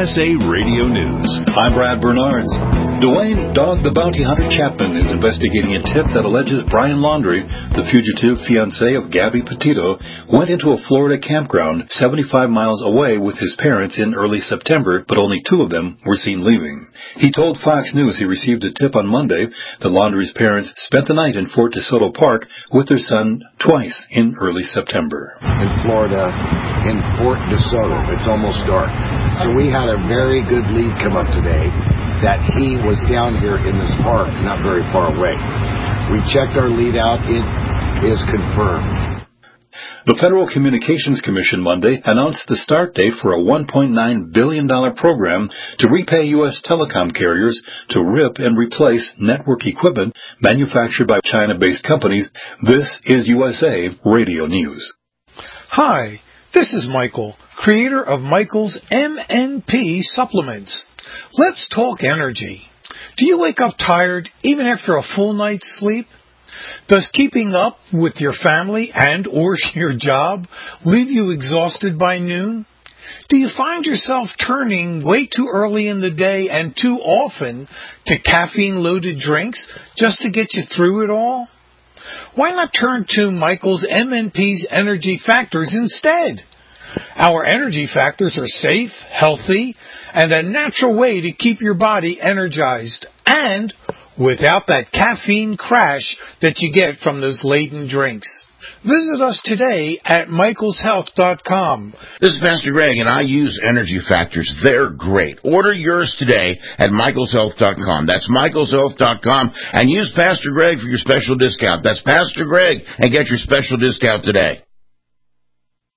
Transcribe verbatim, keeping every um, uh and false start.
S A Radio News. I'm Brad Bernards. Dwayne Dog the Bounty Hunter Chapman is investigating a tip that alleges Brian Laundrie, the fugitive fiancé of Gabby Petito, went into a Florida campground seventy-five miles away with his parents in early September, but only two of them were seen leaving. He told Fox News he received a tip on Monday that Laundrie's parents spent the night in Fort DeSoto Park with their son twice in early September. In Florida, in Fort DeSoto, it's almost dark. So we had a very good lead come up today that he was down here in this park, not very far away. We checked our lead out. It is confirmed. The Federal Communications Commission Monday announced the start date for a one point nine billion dollars program to repay U S telecom carriers to rip and replace network equipment manufactured by China-based companies. This is U S A Radio News. Hi, this is Michael, creator of Michael's M N P Supplements. Let's talk energy. Do you wake up tired even after a full night's sleep? Does keeping up with your family and or your job leave you exhausted by noon? Do you find yourself turning way too early in the day and too often to caffeine-loaded drinks just to get you through it all? Why not turn to Michael's M N P's Energy Factors instead? Our energy factors are safe, healthy, and a natural way to keep your body energized and without that caffeine crash that you get from those laden drinks. Visit us today at michaels health dot com. This is Pastor Greg, and I use Energy Factors. They're great. Order yours today at michaels health dot com. That's michaels health dot com, and use Pastor Greg for your special discount. That's Pastor Greg, and get your special discount today.